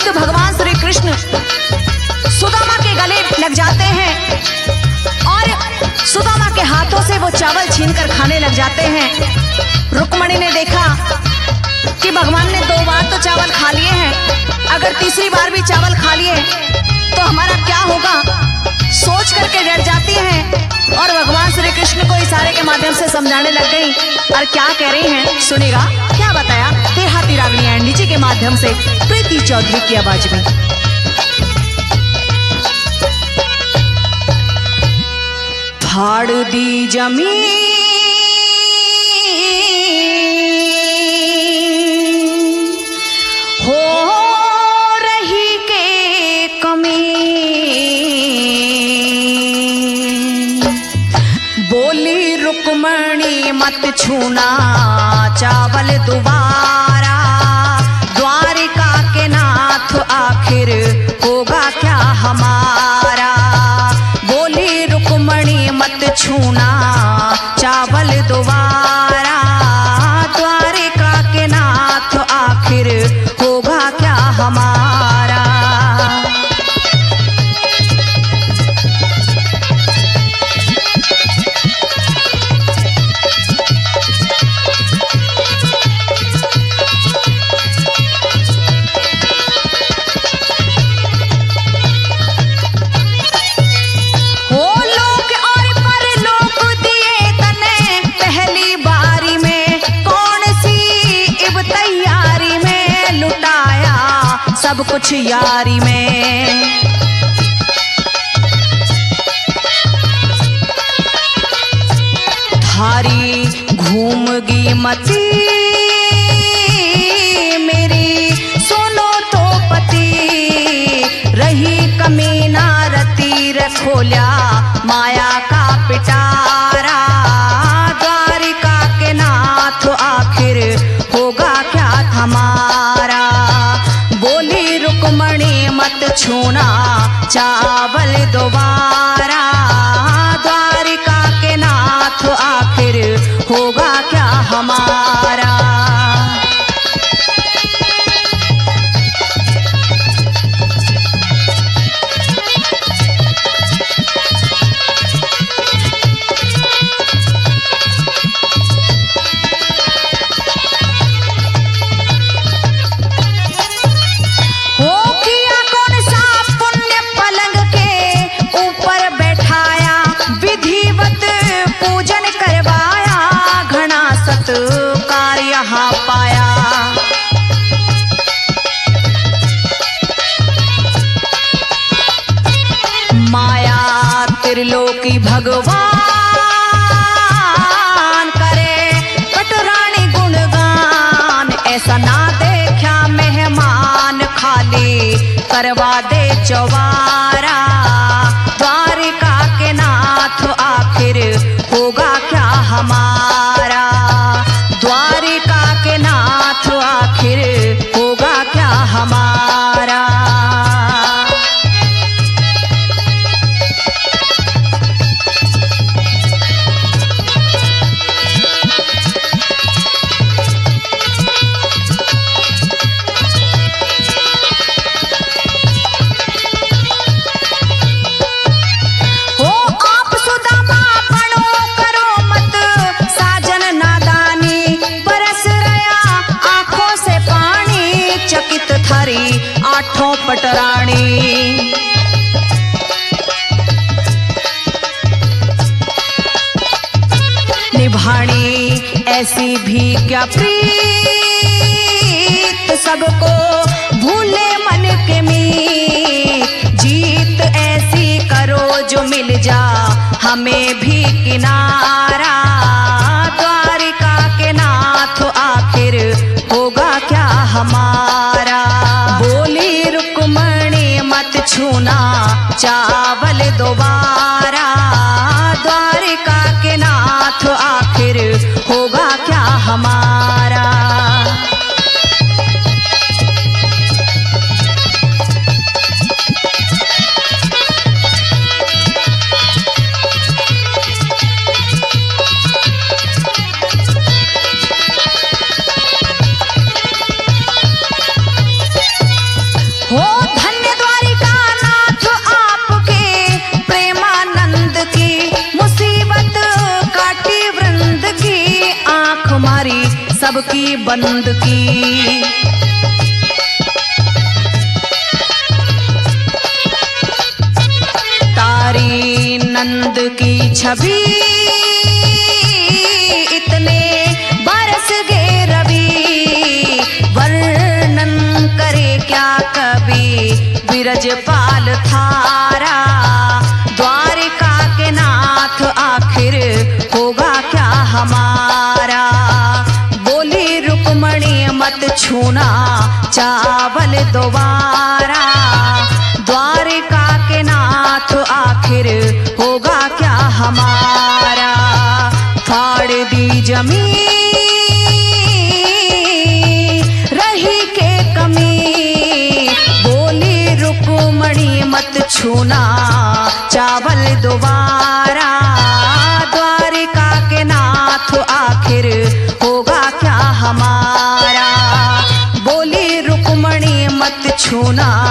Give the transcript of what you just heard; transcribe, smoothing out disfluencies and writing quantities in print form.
युद्ध भगवान श्री कृष्ण सुदामा के गले लग जाते हैं और सुदामा के हाथों से वो चावल छीनकर खाने लग जाते हैं। रुक्मणी ने देखा कि भगवान ने 2 बार तो चावल खा लिए हैं, अगर तीसरी बार भी चावल खा लिए तो हमारा क्या होगा, सोच करके डर जाती हैं और भगवान श्री कृष्ण को इशारे के माध्यम से समझाने लग गई। और क्या कह रही हैं सुनेगा, क्या बताया देहाती रागनी एंडी जी के माध्यम से प्रीति चौधरी की आवाज में। फाड़ दी जमीन हो रही के कमी, बोली रुक्मणी मत छूना चावल दोबारा, द्वारिका के नाथ आखिर होगा क्या हमारा। बोली रुक्मणी मत छूना चावल दोबारा, द्वारिका के नाथ आखिर होगा क्या हमारा। सब कुछ यारी में थारी घूमगी मती मेरी, सुनो तो पति रही कमीना रती रखोल्या माया का पिटारा। द्वारिका के नाथ आखिर होगा क्या हमारा। बोली रुक्मणी मत छूना चावल दोबारा, द्वारिका के नाथ आखिर होगा क्या हमारा। यहाँ पाया माया त्रिलोकी भगवान करे पटरानी गुणगान, ऐसा ना देखा मेहमान खाली करवा दे चौबारा। द्वारिका के नाथ आखिर होगा क्या हमारा। द्वारिका के नाथ आखिर होगा क्या हमारा। आठों पटरानी निभानी ऐसी भी क्या प्रीत, सबको भूले मन के मीत। जीत ऐसी करो जो मिल जा हमें भी किनारा। द्वारिका के नाथ आखिर होगा क्या हमारा। बोली रुक्मणी मत छूना चावल दोबारा, द्वारिका के नाथ आखिर होगा क्या हमारा। हो सबकी बंद की। तारी नंद की छवि इतने बरस गए रवि, वर्णन करे क्या कवि बिरजपाल थारा। द्वारिका के नाथ आखिर होगा क्या हमारा, बोली रुक्मणी मत छूना चावल दोबारा। द्वारिका के नाथ आखिर होगा क्या हमारा, फाड़ दी जमीन रही के कमी, बोली रुक्मणी मत छूना चावल दोबारा। द्वारिका के नाथ आखिर होगा क्या हमारा, बोली रुक्मणी मत छूना